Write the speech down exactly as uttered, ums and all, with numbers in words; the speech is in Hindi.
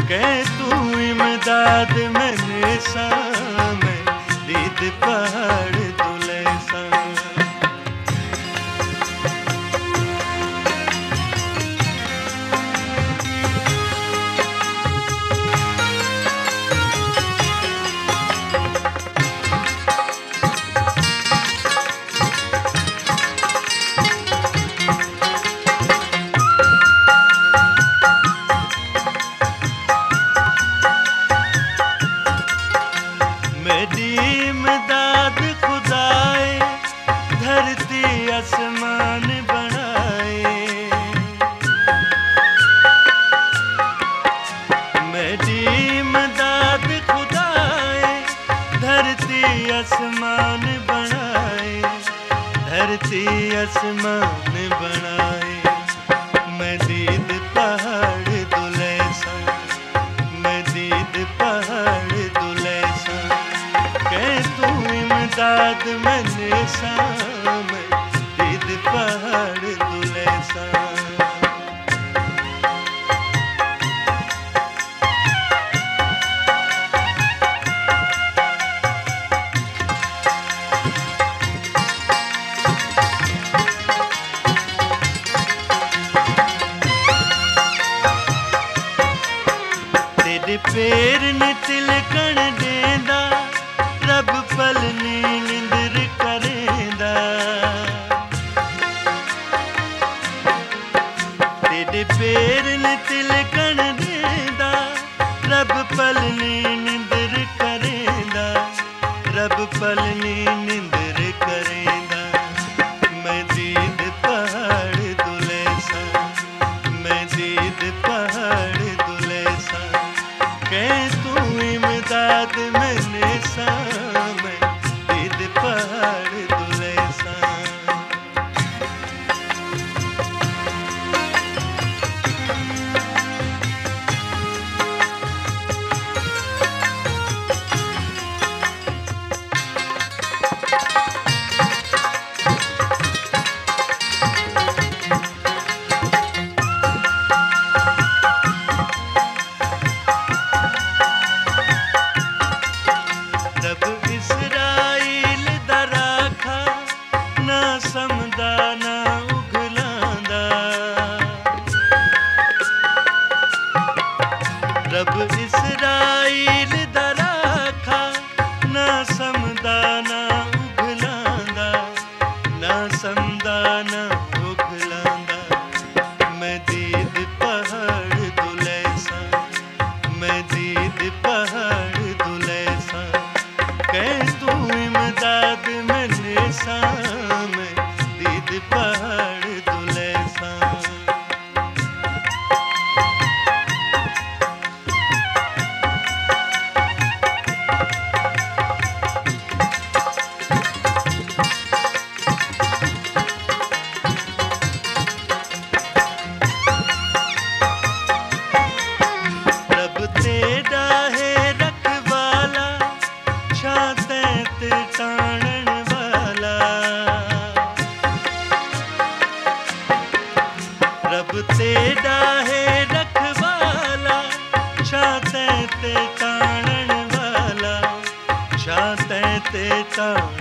कह तू इमदाद मैंने सामे दीद पहाड़ दुले सा। मेरी इमदाद खुदाए धरती आसमान बनाए। मेरी इमदाद खुदाए धरती आसमान बनाए। धरती आसमान बनाए मैं दीद पहाड़ दुले सा। मैं दीद पहाड़ दुले सा कह तू इमदाद मैंने सामे दीद पहाड़ दुले सा। तेरे पैर ने तिलकण देंदा रब पलनी निंदर करेंदा। तेरे पैर ने तिलकण देंदा रब पलनी निंदर करेंदा। रब पलनी निंदर करेंदा मैं दीद पहाड़ दुले सा। मैं दीद पहाड़ दुले सा कह तू इमदाद मैंने सामे दीद पहाड़ दुले सा। रब इसराइल दा राखा ना समदा ना उगलांदा। रब इसराइल दा राखा ना समदा ना उगलांदा। ना समदा ना उगलांदा मैं दीद पहाड़ दुले सा। मैं दीद पहाड़ दुले सा कह तू इमदाद मैंने सामे दीद पहाड़ दुले सा। रब तेरा है रखवाला शातैत टाणन वाला। रब तेरा है रखवाला शातैत टाणन वाला। शातैत टाणन